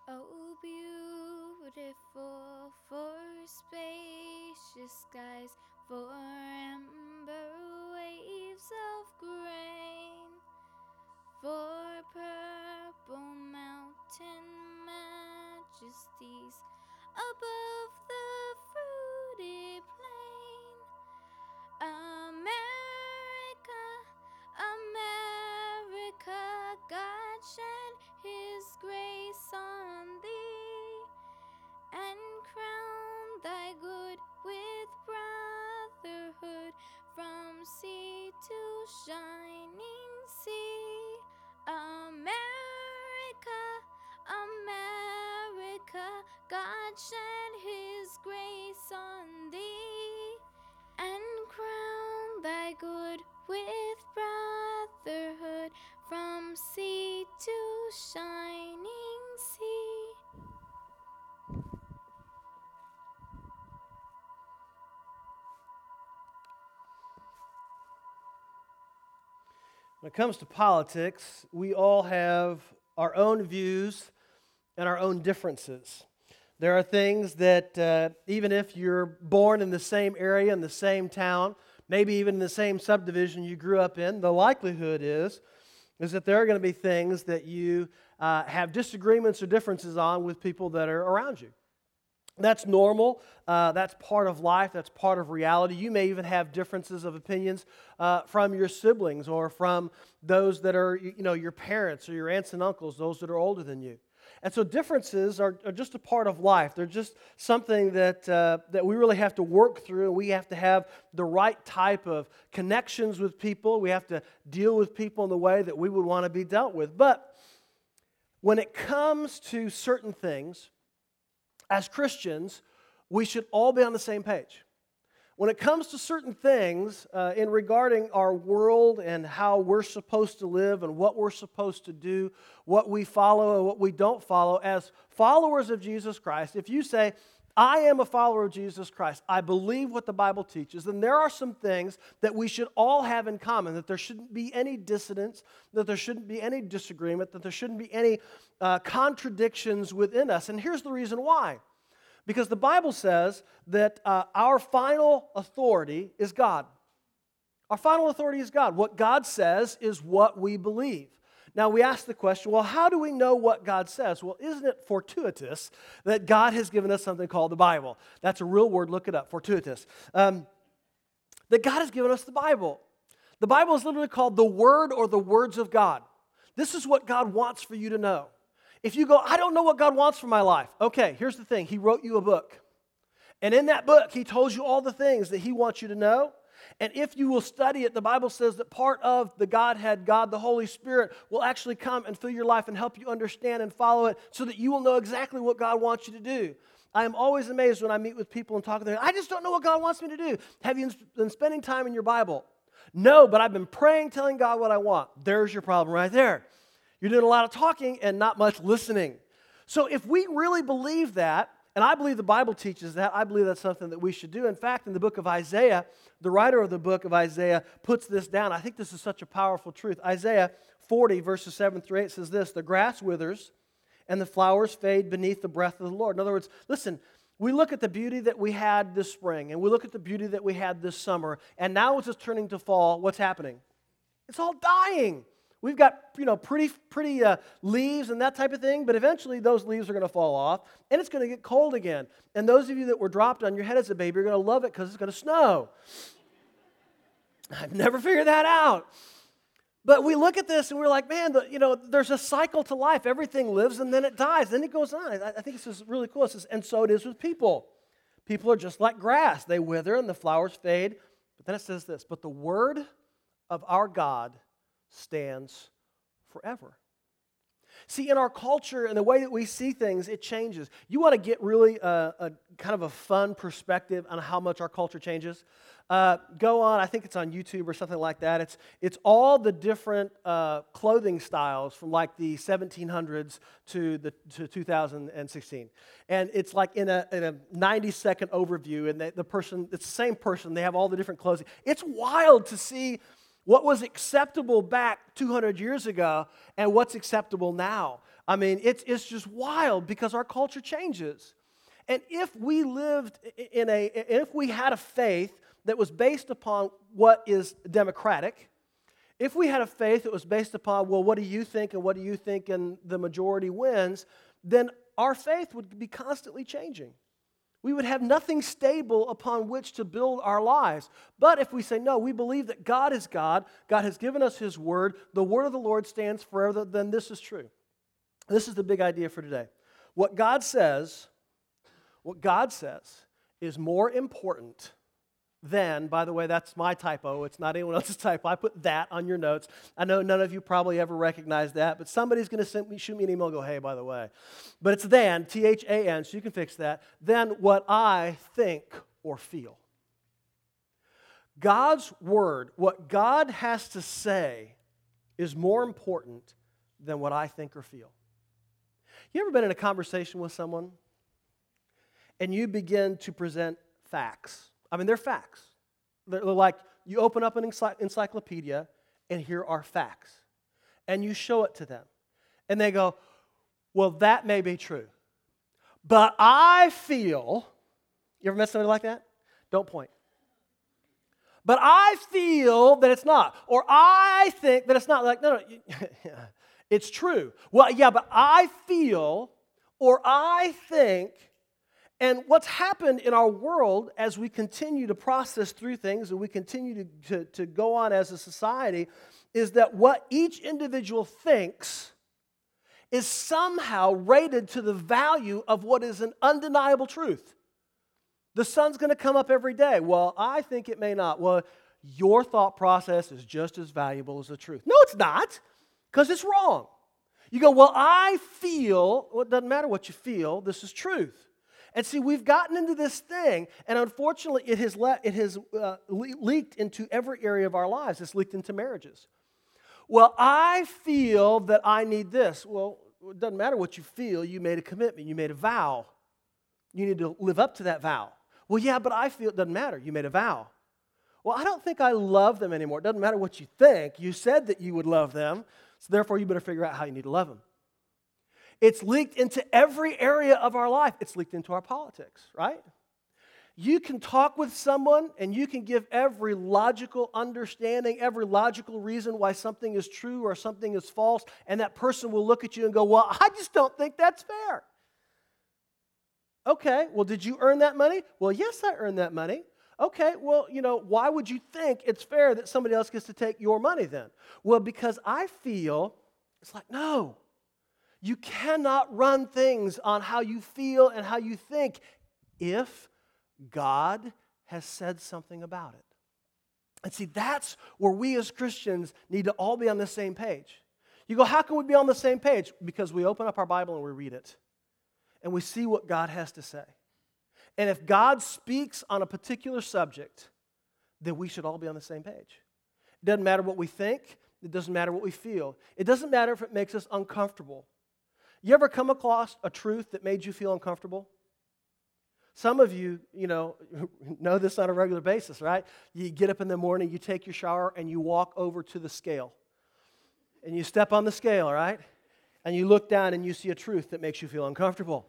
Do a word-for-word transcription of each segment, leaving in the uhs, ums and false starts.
Oh, beautiful for spacious skies, for amber waves of grain, for purple mountain majesties above the fruity plain. America, America, God shed His grace on thee, and crown thy good with brotherhood from sea to shining sea. America, America, God shed His grace on thee, and crown thy good with brotherhood from sea to shining sea. When it comes to politics, we all have our own views and our own differences. There are things that uh, even if you're born in the same area, in the same town, maybe even in the same subdivision you grew up in, the likelihood is, is that there are going to be things that you uh, have disagreements or differences on with people that are around you. That's normal. Uh, that's part of life. That's part of reality. You may even have differences of opinions uh, from your siblings or from those that are, you know, your parents or your aunts and uncles, those that are older than you. And so differences are, are just a part of life. They're just something that uh, that we really have to work through, and we have to have the right type of connections with people. We have to deal with people in the way that we would want to be dealt with. But when it comes to certain things, as Christians, we should all be on the same page. When it comes to certain things uh, in regarding our world and how we're supposed to live and what we're supposed to do, what we follow and what we don't follow, as followers of Jesus Christ, if you say, I am a follower of Jesus Christ, I believe what the Bible teaches, then there are some things that we should all have in common, that there shouldn't be any dissonance, that there shouldn't be any disagreement, that there shouldn't be any uh, contradictions within us. And here's the reason why. Because the Bible says that uh, our final authority is God. Our final authority is God. What God says is what we believe. Now we ask the question, well, how do we know what God says? Well, isn't it fortuitous that God has given us something called the Bible? That's a real word, look it up, fortuitous. Um, that God has given us the Bible. The Bible is literally called the Word or the words of God. This is what God wants for you to know. If you go, I don't know what God wants for my life. Okay, here's the thing. He wrote you a book. And in that book, He told you all the things that He wants you to know. And if you will study it, the Bible says that part of the Godhead, God, the Holy Spirit, will actually come and fill your life and help you understand and follow it so that you will know exactly what God wants you to do. I am always amazed when I meet with people and talk to them. I just don't know what God wants me to do. Have you been spending time in your Bible? No, but I've been praying, telling God what I want. There's your problem right there. You're doing a lot of talking and not much listening. So if we really believe that, and I believe the Bible teaches that, I believe that's something that we should do. In fact, in the book of Isaiah, the writer of the book of Isaiah puts this down. I think this is such a powerful truth. Isaiah forty, verses seven through eight says this, the grass withers and the flowers fade beneath the breath of the Lord. In other words, listen, we look at the beauty that we had this spring, and we look at the beauty that we had this summer, and now it's just turning to fall. What's happening? It's all dying. We've got, you know, pretty pretty uh, leaves and that type of thing, but eventually those leaves are going to fall off, and it's going to get cold again. And those of you that were dropped on your head as a baby are going to love it because it's going to snow. I've never figured that out. But we look at this and we're like, man, the, you know, there's a cycle to life. Everything lives and then it dies. Then it goes on. I, I think this is really cool. It says, and so it is with people. People are just like grass. They wither and the flowers fade. But then it says this, but the word of our God stands forever. See, in our culture and the way that we see things, it changes. You want to get really a, a kind of a fun perspective on how much our culture changes? Uh, go on, I think it's on YouTube or something like that. It's it's all the different uh, clothing styles from like the seventeen hundreds to the to two thousand sixteen, and it's like in a in a ninety second overview, and the, the person it's the same person. They have all the different clothing. It's wild to see what was acceptable back two hundred years ago and what's acceptable now. I mean, it's, it's just wild because our culture changes. And if we lived in a, if we had a faith that was based upon what is democratic, if we had a faith that was based upon, well, what do you think and what do you think and the majority wins, then our faith would be constantly changing. We would have nothing stable upon which to build our lives. But if we say, no, we believe that God is God, God has given us His Word, the Word of the Lord stands forever, then this is true. This is the big idea for today. What God says, what God says is more important than, by the way, that's my typo. It's not anyone else's typo. I put that on your notes. I know none of you probably ever recognize that, but somebody's going to send me, shoot me an email and go, hey, by the way. But it's than, T H A N, so you can fix that, than what I think or feel. God's Word, what God has to say, is more important than what I think or feel. You ever been in a conversation with someone and you begin to present facts? I mean, they're facts. They're like, you open up an encyclopedia and here are facts. And you show it to them. And they go, well, that may be true. But I feel, you ever met somebody like that? Don't point. But I feel that it's not. Or I think that it's not. Like, no, no, it's true. Well, yeah, but I feel, or I think. And what's happened in our world as we continue to process through things and we continue to, to, to go on as a society is that what each individual thinks is somehow rated to the value of what is an undeniable truth. The sun's going to come up every day. Well, I think it may not. Well, your thought process is just as valuable as the truth. No, it's not, because it's wrong. You go, well, I feel, well, it doesn't matter what you feel, this is truth. And see, we've gotten into this thing, and unfortunately, it has, le- it has uh, le- leaked into every area of our lives. It's leaked into marriages. Well, I feel that I need this. Well, it doesn't matter what you feel. You made a commitment. You made a vow. You need to live up to that vow. Well, yeah, but I feel it doesn't matter. You made a vow. Well, I don't think I love them anymore. It doesn't matter what you think. You said that you would love them, so therefore you better figure out how you need to love them. It's leaked into every area of our life. It's leaked into our politics, right? You can talk with someone and you can give every logical understanding, every logical reason why something is true or something is false, and that person will look at you and go, well, I just don't think that's fair. Okay, well, did you earn that money? Well, yes, I earned that money. Okay, well, you know, why would you think it's fair that somebody else gets to take your money then? Well, because I feel, it's like, no. You cannot run things on how you feel and how you think if God has said something about it. And see, that's where we as Christians need to all be on the same page. You go, how can we be on the same page? Because we open up our Bible and we read it. And we see what God has to say. And if God speaks on a particular subject, then we should all be on the same page. It doesn't matter what we think. It doesn't matter what we feel. It doesn't matter if it makes us uncomfortable. You ever come across a truth that made you feel uncomfortable? Some of you, you know, know this on a regular basis, right? You get up in the morning, you take your shower, and you walk over to the scale. And you step on the scale, right? And you look down and you see a truth that makes you feel uncomfortable.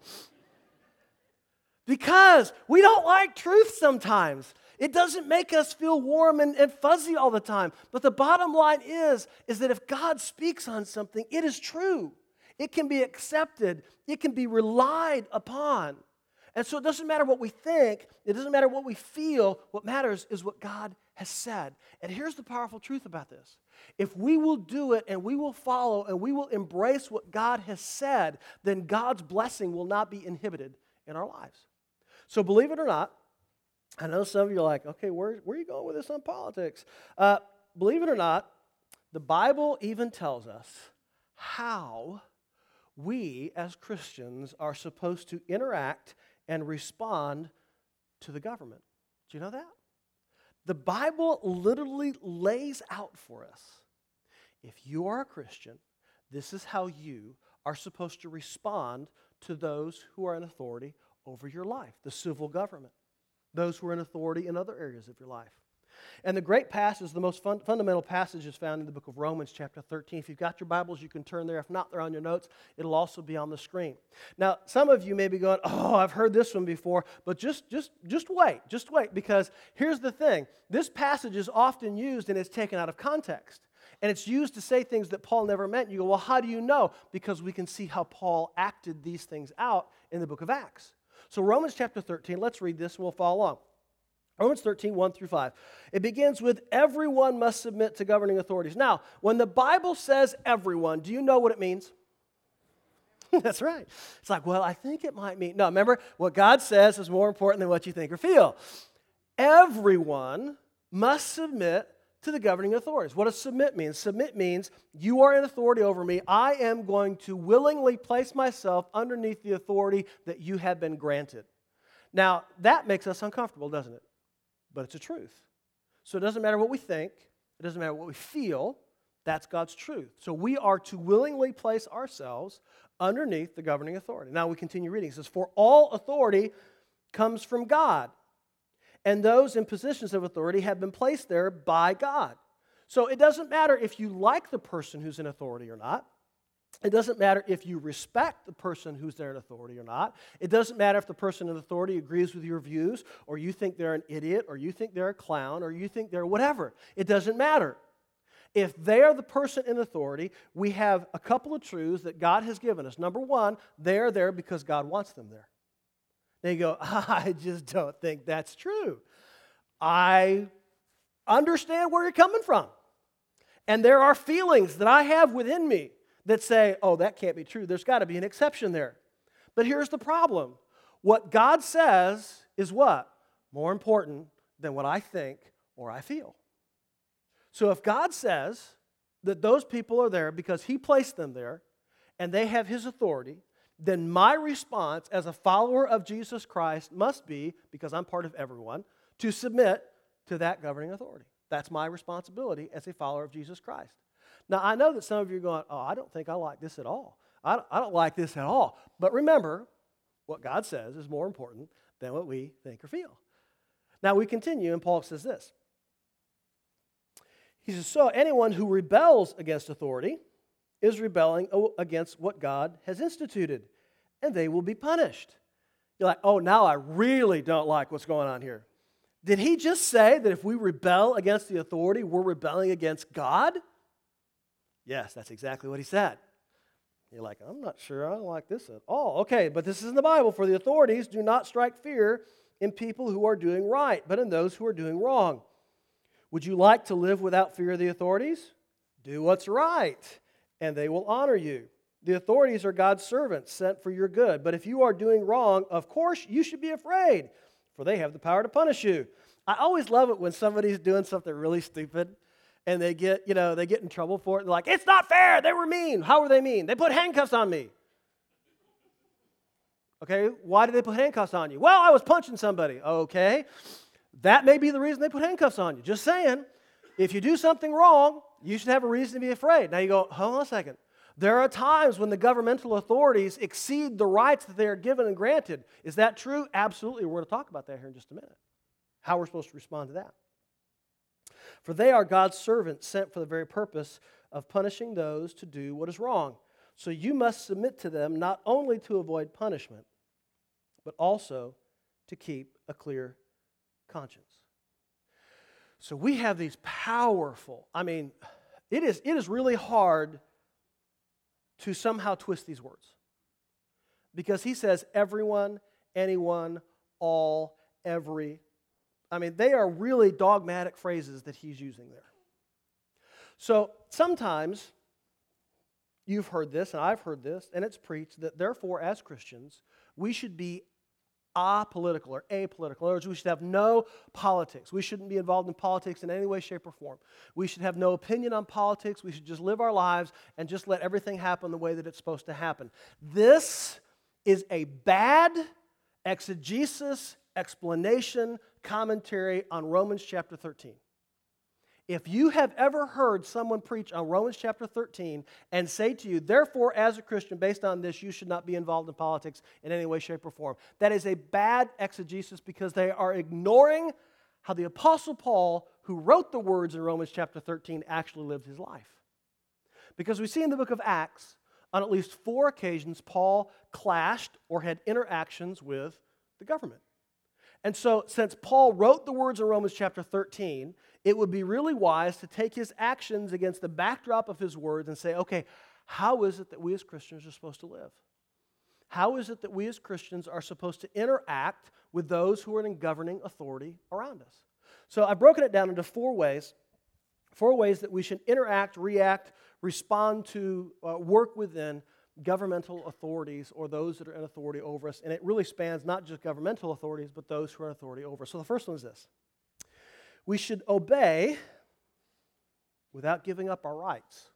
Because we don't like truth sometimes. It doesn't make us feel warm and, and fuzzy all the time. But the bottom line is, is that if God speaks on something, it is true. It can be accepted. It can be relied upon. And so it doesn't matter what we think. It doesn't matter what we feel. What matters is what God has said. And here's the powerful truth about this. If we will do it and we will follow and we will embrace what God has said, then God's blessing will not be inhibited in our lives. So believe it or not, I know some of you are like, okay, where, where are you going with this on politics? Uh, believe it or not, the Bible even tells us how we as Christians are supposed to interact and respond to the government. Do you know that? The Bible literally lays out for us, if you are a Christian, this is how you are supposed to respond to those who are in authority over your life, the civil government, those who are in authority in other areas of your life. And the great passage, the most fun, fundamental passage is found in the book of Romans chapter thirteen. If you've got your Bibles, you can turn there. If not, they're on your notes. It'll also be on the screen. Now, some of you may be going, oh, I've heard this one before, but just, just, just wait, just wait, because here's the thing. This passage is often used and it's taken out of context. And it's used to say things that Paul never meant. You go, well, how do you know? Because we can see how Paul acted these things out in the book of Acts. So Romans chapter thirteen, let's read this and we'll follow along. Romans thirteen, one through five. It begins with, everyone must submit to governing authorities. Now, when the Bible says everyone, do you know what it means? That's right. It's like, well, I think it might mean, no, remember, what God says is more important than what you think or feel. Everyone must submit to the governing authorities. What does submit mean? Submit means you are in authority over me. I am going to willingly place myself underneath the authority that you have been granted. Now, that makes us uncomfortable, doesn't it? But it's a truth. So it doesn't matter what we think. It doesn't matter what we feel. That's God's truth. So we are to willingly place ourselves underneath the governing authority. Now we continue reading. It says, for all authority comes from God, and those in positions of authority have been placed there by God. So it doesn't matter if you like the person who's in authority or not. It doesn't matter if you respect the person who's there in authority or not. It doesn't matter if the person in authority agrees with your views, or you think they're an idiot, or you think they're a clown, or you think they're whatever. It doesn't matter. If they are the person in authority, we have a couple of truths that God has given us. Number one, they are there because God wants them there. Now you go, I just don't think that's true. I understand where you're coming from. And there are feelings that I have within me that say, oh, that can't be true. There's got to be an exception there. But here's the problem. What God says is what? More important than what I think or I feel. So if God says that those people are there because He placed them there and they have His authority, then my response as a follower of Jesus Christ must be, because I'm part of everyone, to submit to that governing authority. That's my responsibility as a follower of Jesus Christ. Now, I know that some of you are going, oh, I don't think I like this at all. I don't, I don't like this at all. But remember, what God says is more important than what we think or feel. Now, we continue, and Paul says this. He says, so anyone who rebels against authority is rebelling against what God has instituted, and they will be punished. You're like, oh, now I really don't like what's going on here. Did he just say that if we rebel against the authority, we're rebelling against God? Yes, that's exactly what he said. You're like, I'm not sure I don't like this at all. Okay, but this is in the Bible. For the authorities do not strike fear in people who are doing right, but in those who are doing wrong. Would you like to live without fear of the authorities? Do what's right, and they will honor you. The authorities are God's servants sent for your good. But if you are doing wrong, of course you should be afraid, for they have the power to punish you. I always love it when somebody's doing something really stupid and they get, you know, they get in trouble for it. They're like, it's not fair. They were mean. How were they mean? They put handcuffs on me. Okay, why did they put handcuffs on you? Well, I was punching somebody. Okay, that may be the reason they put handcuffs on you. Just saying, if you do something wrong, you should have a reason to be afraid. Now you go, hold on a second. There are times when the governmental authorities exceed the rights that they are given and granted. Is that true? Absolutely. We're going to talk about that here in just a minute. How we're supposed to respond to that. For they are God's servants sent for the very purpose of punishing those to do what is wrong. So you must submit to them not only to avoid punishment, but also to keep a clear conscience. So we have these powerful, I mean, it is, it is really hard to somehow twist these words. Because he says everyone, anyone, all, every. I mean, they are really dogmatic phrases that he's using there. So sometimes you've heard this, and I've heard this, and it's preached that therefore, as Christians, we should be apolitical or apolitical. In other words, we should have no politics. We shouldn't be involved in politics in any way, shape, or form. We should have no opinion on politics. We should just live our lives and just let everything happen the way that it's supposed to happen. This is a bad exegesis, explanation, commentary on Romans chapter thirteen. If you have ever heard someone preach on Romans chapter thirteen and say to you, therefore, as a Christian, based on this, you should not be involved in politics in any way, shape, or form, that is a bad exegesis because they are ignoring how the Apostle Paul, who wrote the words in Romans chapter thirteen, actually lived his life. Because we see in the book of Acts, on at least four occasions, Paul clashed or had interactions with the government. And so, since Paul wrote the words in Romans chapter thirteen, it would be really wise to take his actions against the backdrop of his words and say, okay, how is it that we as Christians are supposed to live? How is it that we as Christians are supposed to interact with those who are in governing authority around us? So I've broken it down into four ways, four ways that we should interact, react, respond to, uh, work within governmental authorities or those that are in authority over us. And it really spans not just governmental authorities, but those who are in authority over us. So the first one is this. We should obey without giving up our rights.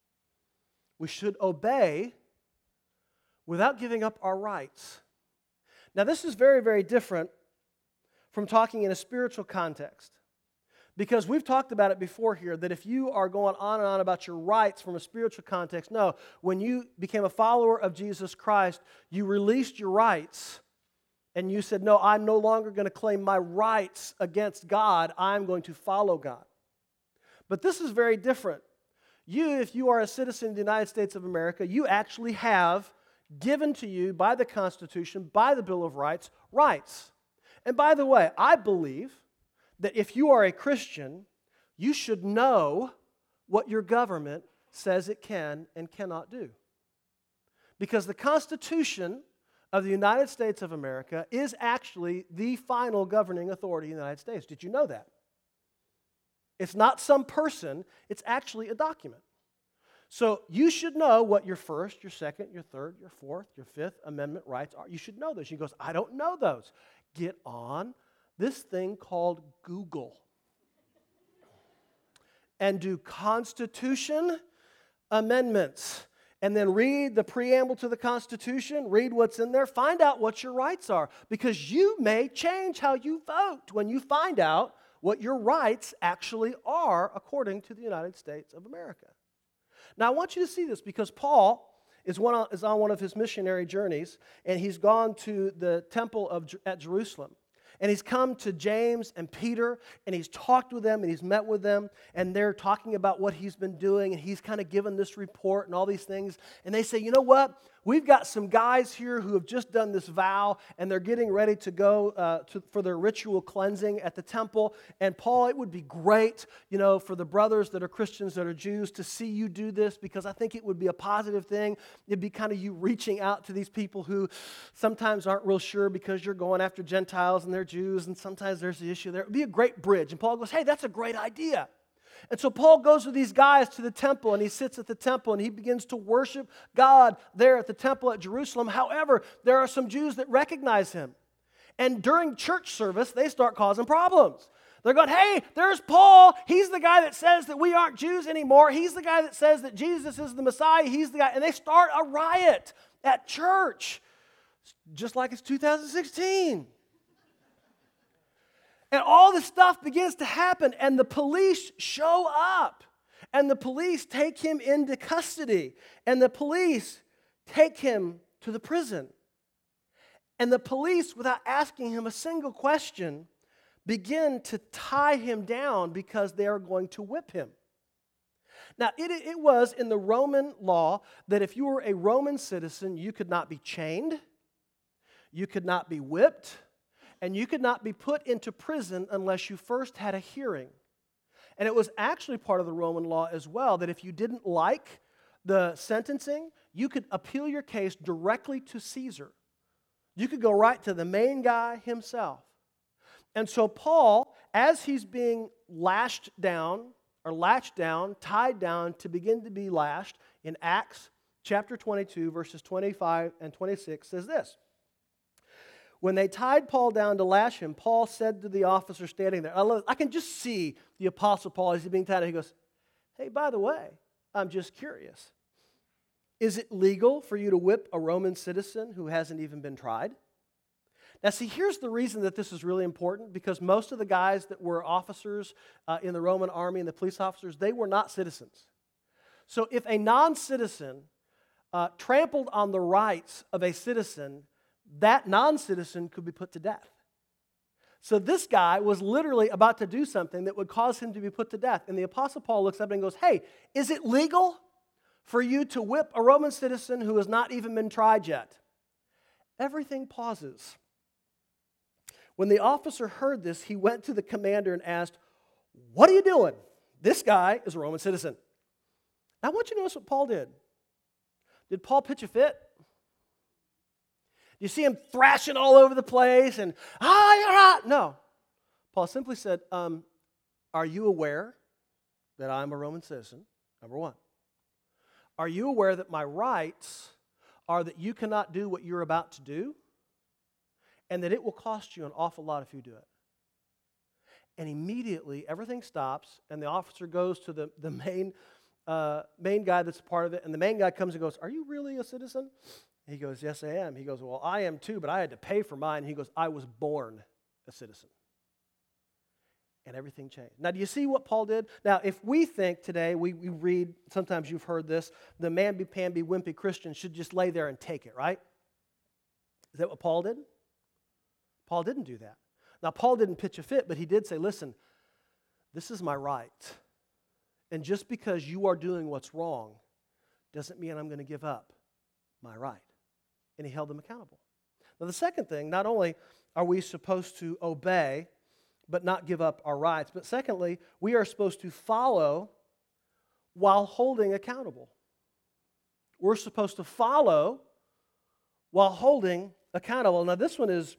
We should obey without giving up our rights. Now, this is very, very different from talking in a spiritual context. Because we've talked about it before here, that if you are going on and on about your rights from a spiritual context, no, when you became a follower of Jesus Christ, you released your rights, and you said, no, I'm no longer going to claim my rights against God, I'm going to follow God. But this is very different. You, if you are a citizen of the United States of America, you actually have given to you by the Constitution, by the Bill of Rights, rights. And by the way, I believe that if you are a Christian, you should know what your government says it can and cannot do. Because the Constitution of the United States of America is actually the final governing authority in the United States. Did you know that? It's not some person, it's actually a document. So you should know what your First, your Second, your Third, your Fourth, your Fifth Amendment rights are. You should know those. She goes, I don't know those. Get on this thing called Google and do Constitution amendments. And then read the preamble to the Constitution, read what's in there, find out what your rights are. Because you may change how you vote when you find out what your rights actually are according to the United States of America. Now, I want you to see this because Paul is, one on, is on one of his missionary journeys, and he's gone to the temple of, at Jerusalem. And he's come to James and Peter, and he's talked with them, and he's met with them, and they're talking about what he's been doing, and he's kind of given this report and all these things. And they say, you know what? We've got some guys here who have just done this vow, and they're getting ready to go uh, to, for their ritual cleansing at the temple. And Paul, it would be great, you know, for the brothers that are Christians, that are Jews, to see you do this, because I think it would be a positive thing. It'd be kind of you reaching out to these people who sometimes aren't real sure because you're going after Gentiles and they're Jews, and sometimes there's the issue there. It would be a great bridge. And Paul goes, hey, that's a great idea. And so Paul goes with these guys to the temple, and he sits at the temple, and he begins to worship God there at the temple at Jerusalem. However, there are some Jews that recognize him. And during church service, they start causing problems. They're going, hey, there's Paul. He's the guy that says that we aren't Jews anymore. He's the guy that says that Jesus is the Messiah. He's the guy. And they start a riot at church, just like it's two thousand sixteen. And all this stuff begins to happen, and the police show up, and the police take him into custody, and the police take him to the prison. And the police, without asking him a single question, begin to tie him down because they are going to whip him. Now, it, it was in the Roman law that if you were a Roman citizen, you could not be chained, you could not be whipped, and you could not be put into prison unless you first had a hearing. And it was actually part of the Roman law as well that if you didn't like the sentencing, you could appeal your case directly to Caesar. You could go right to the main guy himself. And so Paul, as he's being lashed down, or latched down, tied down to begin to be lashed, in Acts chapter twenty-two, verses twenty-five and twenty-six, says this. When they tied Paul down to lash him, Paul said to the officer standing there, I, love, I can just see the Apostle Paul as he's being tied down. He goes, hey, by the way, I'm just curious. Is it legal for you to whip a Roman citizen who hasn't even been tried? Now, see, here's the reason that this is really important, because most of the guys that were officers uh, in the Roman army and the police officers, they were not citizens. So if a non-citizen uh, trampled on the rights of a citizen, that non-citizen could be put to death. So this guy was literally about to do something that would cause him to be put to death. And the Apostle Paul looks up and goes, hey, is it legal for you to whip a Roman citizen who has not even been tried yet? Everything pauses. When the officer heard this, he went to the commander and asked, what are you doing? This guy is a Roman citizen. Now I want you to notice what Paul did. Did Paul pitch a fit? You see him thrashing all over the place and, ah, you're hot. No. Paul simply said, um, are you aware that I'm a Roman citizen? Number one. Are you aware that my rights are that you cannot do what you're about to do and that it will cost you an awful lot if you do it? And immediately everything stops and the officer goes to the, the main, uh, main guy that's a part of it, and the main guy comes and goes, are you really a citizen? He goes, yes, I am. He goes, well, I am too, but I had to pay for mine. He goes, I was born a citizen. And everything changed. Now, do you see what Paul did? Now, if we think today, we, we read, sometimes you've heard this, the mamby-pamby, wimpy Christian should just lay there and take it, right? Is that what Paul did? Paul didn't do that. Now, Paul didn't pitch a fit, but he did say, listen, this is my right. And just because you are doing what's wrong doesn't mean I'm going to give up my right. And he held them accountable. Now, the second thing, not only are we supposed to obey, but not give up our rights, but secondly, we are supposed to follow while holding accountable. We're supposed to follow while holding accountable. Now, this one is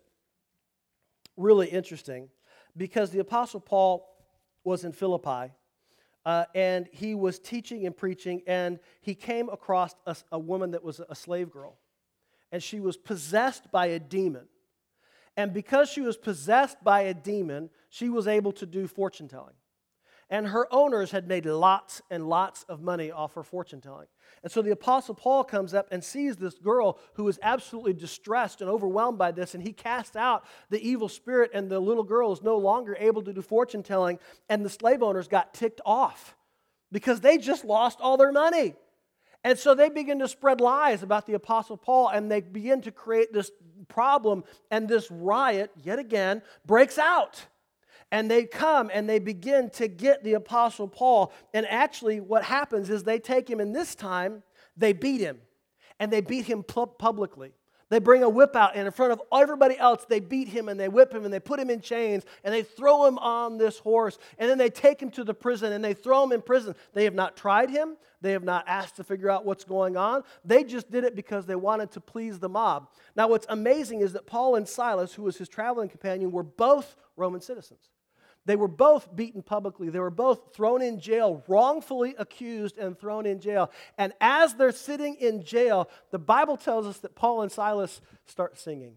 really interesting because the Apostle Paul was in Philippi, uh, and he was teaching and preaching, and he came across a, a woman that was a slave girl, and she was possessed by a demon. And because she was possessed by a demon, she was able to do fortune telling. And her owners had made lots and lots of money off her fortune telling. And so the Apostle Paul comes up and sees this girl who is absolutely distressed and overwhelmed by this, and he casts out the evil spirit, and the little girl is no longer able to do fortune telling, and the slave owners got ticked off because they just lost all their money. And so they begin to spread lies about the Apostle Paul, and they begin to create this problem, and this riot, yet again, breaks out. And they come and they begin to get the Apostle Paul. And actually what happens is they take him, and this time they beat him. And they beat him publicly. They bring a whip out, and in front of everybody else, they beat him and they whip him and they put him in chains and they throw him on this horse. And then they take him to the prison and they throw him in prison. They have not tried him. They have not asked to figure out what's going on. They just did it because they wanted to please the mob. Now, what's amazing is that Paul and Silas, who was his traveling companion, were both Roman citizens. They were both beaten publicly. They were both thrown in jail, wrongfully accused and thrown in jail. And as they're sitting in jail, the Bible tells us that Paul and Silas start singing.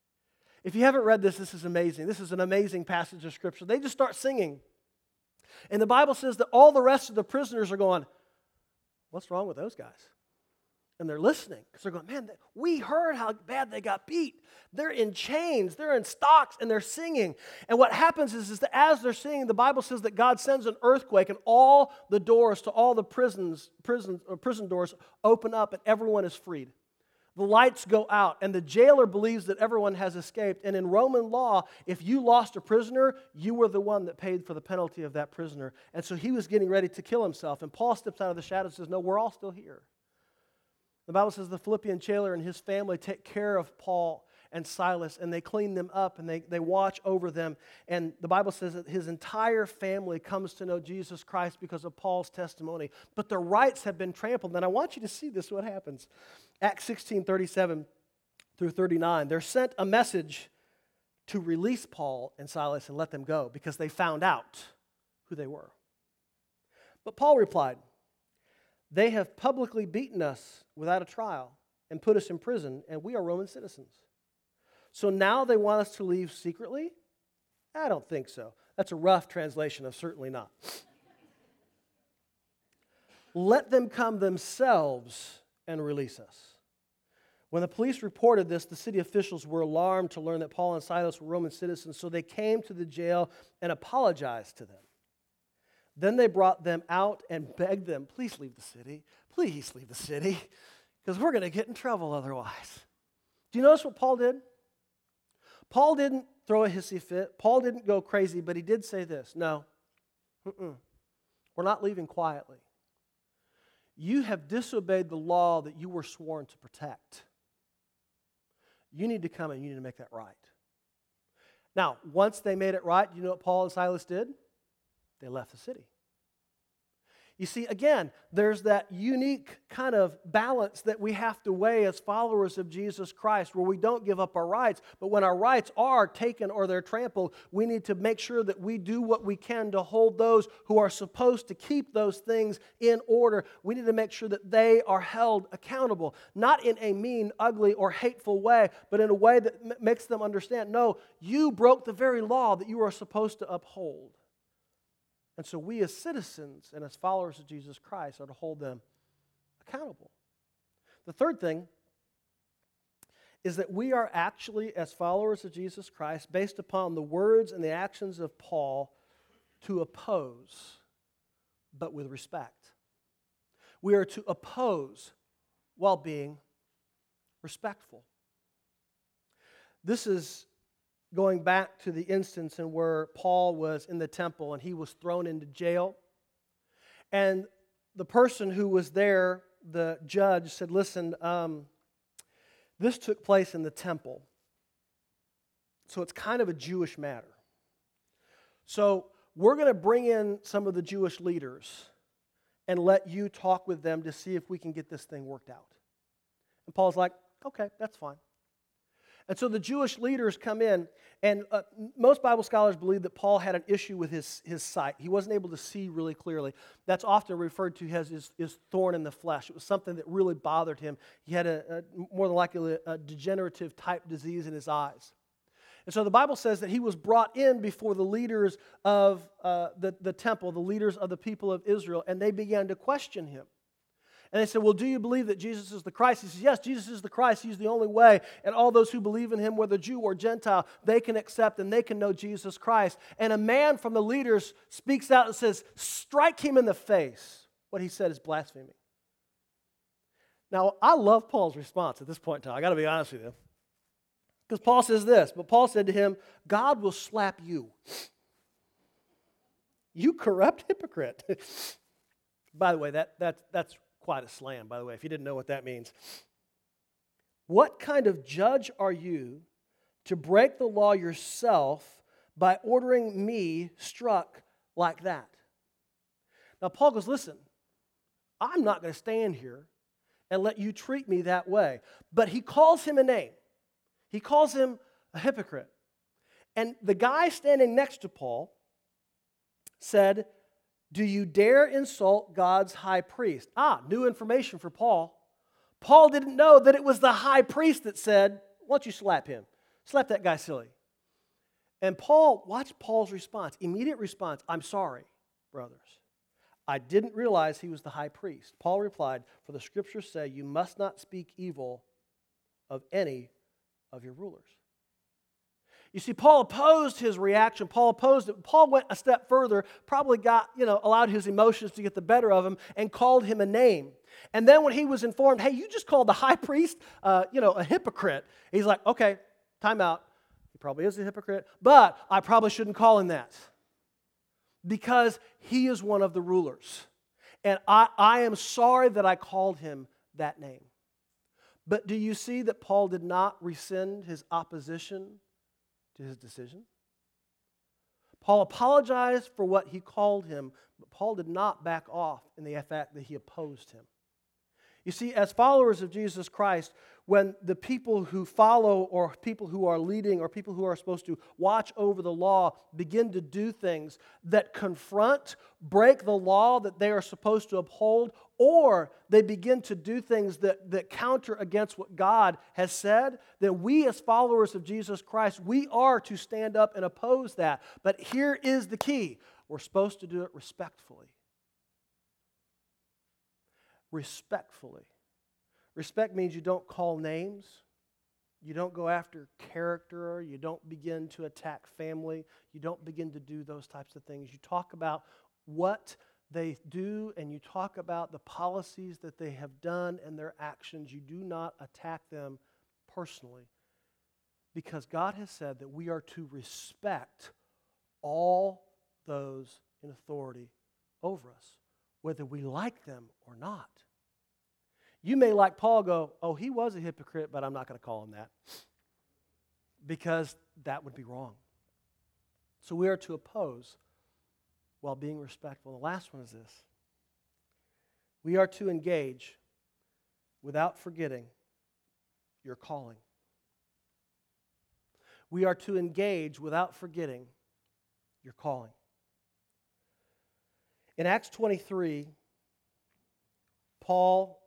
If you haven't read this, this is amazing. This is an amazing passage of Scripture. They just start singing. And the Bible says that all the rest of the prisoners are going, what's wrong with those guys? And they're listening because they're going, man, we heard how bad they got beat. They're in chains, they're in stocks, and they're singing. And what happens is, is that as they're singing, the Bible says that God sends an earthquake, and all the doors to all the prisons, prison, or prison doors open up, and everyone is freed. The lights go out, and the jailer believes that everyone has escaped. And in Roman law, if you lost a prisoner, you were the one that paid for the penalty of that prisoner. And so he was getting ready to kill himself. And Paul steps out of the shadows and says, no, we're all still here. The Bible says the Philippian jailer and his family take care of Paul and Silas, and they clean them up, and they, they watch over them. And the Bible says that his entire family comes to know Jesus Christ because of Paul's testimony. But their rights have been trampled. And I want you to see this, what happens. Acts sixteen, thirty-seven through thirty-nine. They're sent a message to release Paul and Silas and let them go because they found out who they were. But Paul replied, they have publicly beaten us without a trial and put us in prison, and we are Roman citizens. So now they want us to leave secretly? I don't think so. That's a rough translation of certainly not. Let them come themselves and release us. When the police reported this, the city officials were alarmed to learn that Paul and Silas were Roman citizens, so they came to the jail and apologized to them. Then they brought them out and begged them, please leave the city. Please leave the city, because we're going to get in trouble otherwise. Do you notice what Paul did? Paul didn't throw a hissy fit. Paul didn't go crazy, but he did say this. No, mm-mm. We're not leaving quietly. You have disobeyed the law that you were sworn to protect. You need to come and you need to make that right. Now, once they made it right, you know what Paul and Silas did? They left the city. You see, again, there's that unique kind of balance that we have to weigh as followers of Jesus Christ, where we don't give up our rights, but when our rights are taken or they're trampled, we need to make sure that we do what we can to hold those who are supposed to keep those things in order. We need to make sure that they are held accountable, not in a mean, ugly, or hateful way, but in a way that m- makes them understand, no, you broke the very law that you are supposed to uphold. And so we as citizens and as followers of Jesus Christ are to hold them accountable. The third thing is that we are actually, as followers of Jesus Christ, based upon the words and the actions of Paul, to oppose, but with respect. We are to oppose while being respectful. This is going back to the instance in where Paul was in the temple and he was thrown into jail. And the person who was there, the judge, said, listen, um, this took place in the temple. So it's kind of a Jewish matter. So we're going to bring in some of the Jewish leaders and let you talk with them to see if we can get this thing worked out. And Paul's like, okay, that's fine. And so the Jewish leaders come in, and uh, most Bible scholars believe that Paul had an issue with his, his sight. He wasn't able to see really clearly. That's often referred to as his, his thorn in the flesh. It was something that really bothered him. He had a, a more than likely a degenerative type disease in his eyes. And so the Bible says that he was brought in before the leaders of uh, the, the temple, the leaders of the people of Israel, and they began to question him. And they said, well, do you believe that Jesus is the Christ? He says, yes, Jesus is the Christ. He's the only way. And all those who believe in him, whether Jew or Gentile, they can accept and they can know Jesus Christ. And a man from the leaders speaks out and says, strike him in the face. What he said is blasphemy. Now, I love Paul's response at this point in time. I got to be honest with you. Because Paul says this, but Paul said to him, God will slap you. You corrupt hypocrite. By the way, that, that, that's quite a slam, by the way, if you didn't know what that means. What kind of judge are you to break the law yourself by ordering me struck like that? Now, Paul goes, listen, I'm not going to stand here and let you treat me that way. But he calls him a name. He calls him a hypocrite. And the guy standing next to Paul said, do you dare insult God's high priest? Ah, new information for Paul. Paul didn't know that it was the high priest that said, why don't you slap him? Slap that guy silly. And Paul, watch Paul's response, immediate response, I'm sorry, brothers. I didn't realize he was the high priest. Paul replied, for the scriptures say you must not speak evil of any of your rulers. You see, Paul opposed his reaction. Paul opposed it. Paul went a step further, probably got, you know, allowed his emotions to get the better of him and called him a name. And then when he was informed, hey, you just called the high priest, uh, you know, a hypocrite. He's like, okay, time out. He probably is a hypocrite, but I probably shouldn't call him that because he is one of the rulers. And I, I am sorry that I called him that name. But do you see that Paul did not rescind his opposition to his decision? Paul apologized for what he called him, but Paul did not back off in the fact that he opposed him. You see, as followers of Jesus Christ, when the people who follow or people who are leading or people who are supposed to watch over the law begin to do things that confront, break the law that they are supposed to uphold, or they begin to do things that, that counter against what God has said, then we as followers of Jesus Christ, we are to stand up and oppose that. But here is the key. We're supposed to do it respectfully. Respectfully. Respect means you don't call names, you don't go after character, you don't begin to attack family, you don't begin to do those types of things. You talk about what they do and you talk about the policies that they have done and their actions. You do not attack them personally Because God has said that we are to respect all those in authority over us, whether we like them or not. You may, like Paul, go, oh, he was a hypocrite, but I'm not going to call him that, because that would be wrong. So we are to oppose while being respectful. And the last one is this. We are to engage without forgetting your calling. We are to engage without forgetting your calling. In Acts twenty-three, Paul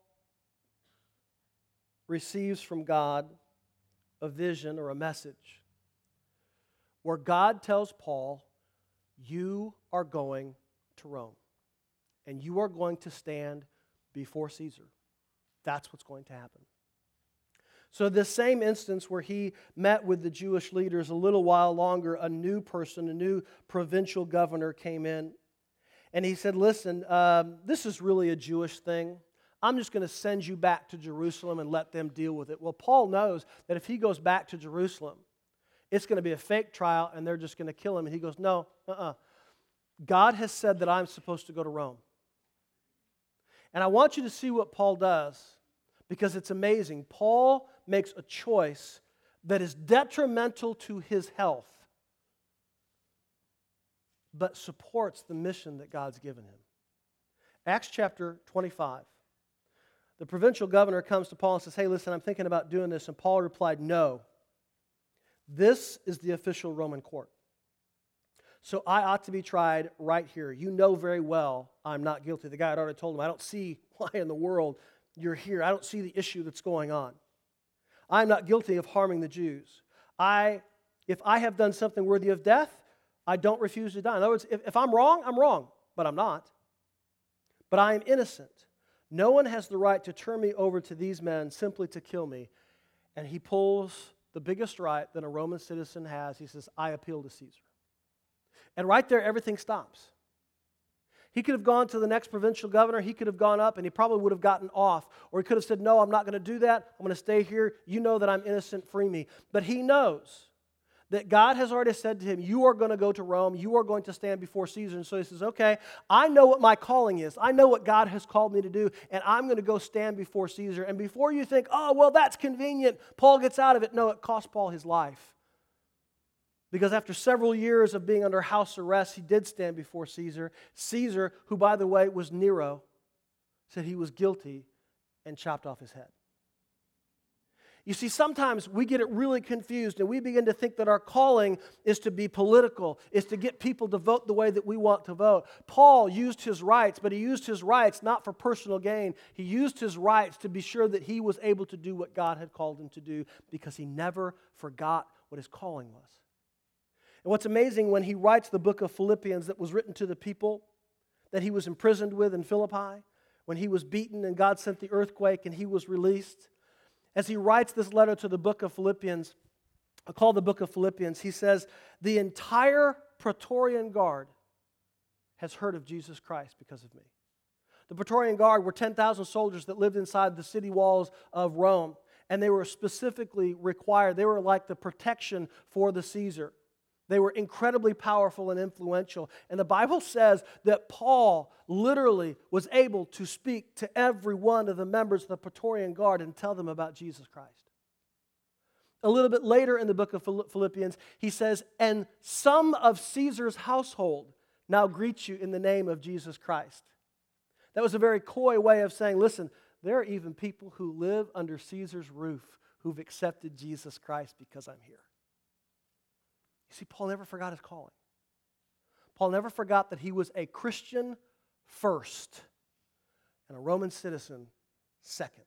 receives from God a vision or a message where God tells Paul, you are going to Rome and you are going to stand before Caesar. That's what's going to happen. So this same instance where he met with the Jewish leaders, a little while longer, a new person, a new provincial governor came in. And he said, listen, um, this is really a Jewish thing. I'm just going to send you back to Jerusalem and let them deal with it. Well, Paul knows that if he goes back to Jerusalem, it's going to be a fake trial and they're just going to kill him. And he goes, no, uh-uh. God has said that I'm supposed to go to Rome. And I want you to see what Paul does, because it's amazing. Paul makes a choice that is detrimental to his health, but supports the mission that God's given him. Acts chapter twenty-five. The provincial governor comes to Paul and says, hey, listen, I'm thinking about doing this. And Paul replied, no. This is the official Roman court. So I ought to be tried right here. You know very well I'm not guilty. The guy had already told him, I don't see why in the world you're here. I don't see the issue that's going on. I'm not guilty of harming the Jews. I, if I have done something worthy of death, I don't refuse to die. In other words, if, if I'm wrong, I'm wrong, but I'm not. But I am innocent. No one has the right to turn me over to these men simply to kill me. And he pulls the biggest right that a Roman citizen has. He says, I appeal to Caesar. And right there, everything stops. He could have gone to the next provincial governor. He could have gone up and he probably would have gotten off. Or he could have said, no, I'm not going to do that. I'm going to stay here. You know that I'm innocent. Free me. But he knows that God has already said to him, you are going to go to Rome. You are going to stand before Caesar. And so he says, okay, I know what my calling is. I know what God has called me to do. And I'm going to go stand before Caesar. And before you think, oh, well, that's convenient, Paul gets out of it. No, it cost Paul his life. Because after several years of being under house arrest, he did stand before Caesar. Caesar, who, by the way, was Nero, said he was guilty and chopped off his head. You see, sometimes we get it really confused and we begin to think that our calling is to be political, is to get people to vote the way that we want to vote. Paul used his rights, but he used his rights not for personal gain. He used his rights to be sure that he was able to do what God had called him to do, because he never forgot what his calling was. And what's amazing, when he writes the book of Philippians that was written to the people that he was imprisoned with in Philippi, when he was beaten and God sent the earthquake and he was released, as he writes this letter to the book of Philippians, called the book of Philippians, he says, the entire Praetorian Guard has heard of Jesus Christ because of me. The Praetorian Guard were ten thousand soldiers that lived inside the city walls of Rome, and they were specifically required. They were like the protection for the Caesar. They were incredibly powerful and influential. And the Bible says that Paul literally was able to speak to every one of the members of the Praetorian Guard and tell them about Jesus Christ. A little bit later in the book of Philippians, he says, and some of Caesar's household now greet you in the name of Jesus Christ. That was a very coy way of saying, listen, there are even people who live under Caesar's roof who've accepted Jesus Christ because I'm here. You see, Paul never forgot his calling. Paul never forgot that he was a Christian first and a Roman citizen second.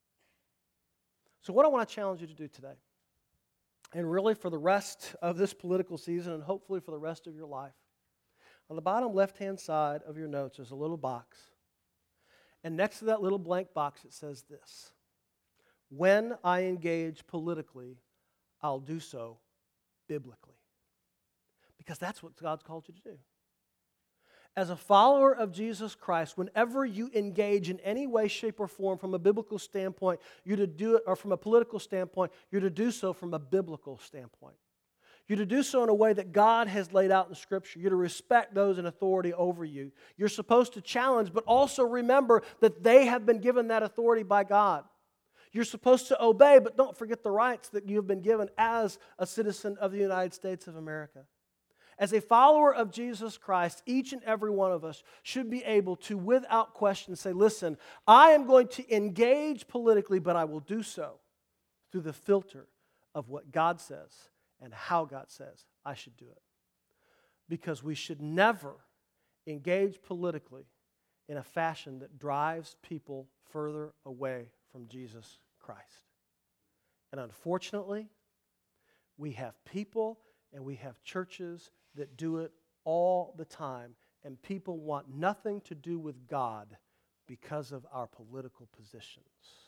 So what I want to challenge you to do today, and really for the rest of this political season and hopefully for the rest of your life, on the bottom left-hand side of your notes there's a little box. And next to that little blank box it says this: when I engage politically, I'll do so biblically. Because that's what God's called you to do. as a follower of Jesus Christ, whenever you engage in any way, shape, or form from a biblical standpoint, you're to do it, or from a political standpoint, you're to do so from a biblical standpoint. You're to do so in a way that God has laid out in Scripture. You're to respect those in authority over you. You're supposed to challenge, but also remember that they have been given that authority by God. You're supposed to obey, but don't forget the rights that you have been given as a citizen of the United States of America. As a follower of Jesus Christ, each and every one of us should be able to, without question, say, listen, I am going to engage politically, but I will do so through the filter of what God says and how God says I should do it. Because we should never engage politically in a fashion that drives people further away from Jesus Christ. And unfortunately, we have people and we have churches that do it all the time, and people want nothing to do with God because of our political positions.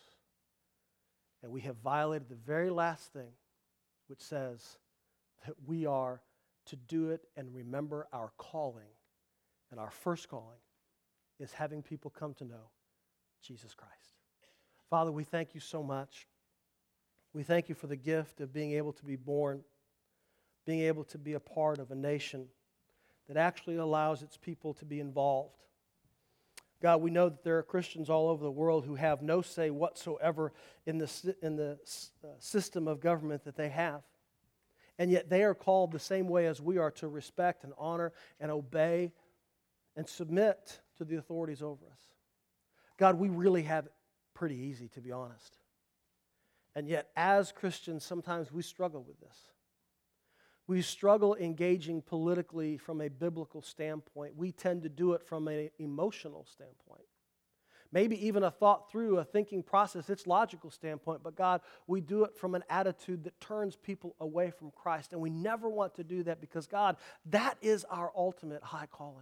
And we have violated the very last thing, which says that we are to do it and remember our calling. And our first calling is having people come to know Jesus Christ. Father, we thank you so much. We thank you for the gift of being able to be born, being able to be a part of a nation that actually allows its people to be involved. God, we know that there are Christians all over the world who have no say whatsoever in the, in the uh, system of government that they have. And yet they are called the same way as we are to respect and honor and obey and submit to the authorities over us. God, we really have it pretty easy, to be honest. And yet, as Christians, sometimes we struggle with this. We struggle engaging politically from a biblical standpoint. We tend to do it from an emotional standpoint. Maybe even a thought through, a thinking process, its logical standpoint. But God, we do it from an attitude that turns people away from Christ. And we never want to do that because, God, that is our ultimate high calling.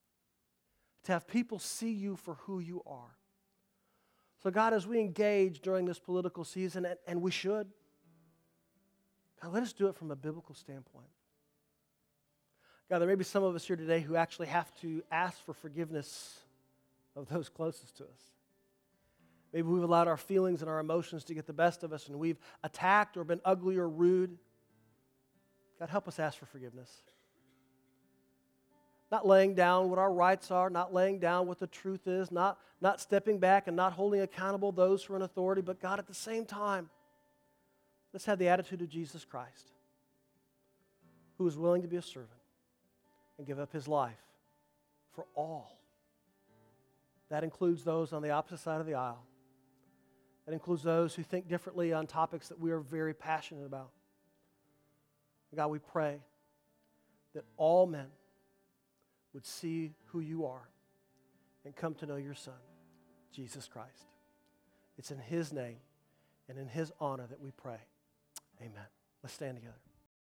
To have people see you for who you are. So God, as we engage during this political season, and, and we should, God, let us do it from a biblical standpoint. God, there may be some of us here today who actually have to ask for forgiveness of those closest to us. Maybe we've allowed our feelings and our emotions to get the best of us and we've attacked or been ugly or rude. God, help us ask for forgiveness. Not laying down what our rights are, not laying down what the truth is, not, not stepping back and not holding accountable those who are in authority, but God, at the same time, let's have the attitude of Jesus Christ, who is willing to be a servant and give up his life for all. That includes those on the opposite side of the aisle. That includes those who think differently on topics that we are very passionate about. God, we pray that all men would see who you are and come to know your Son, Jesus Christ. It's in his name and in his honor that we pray. Amen. Let's stand together.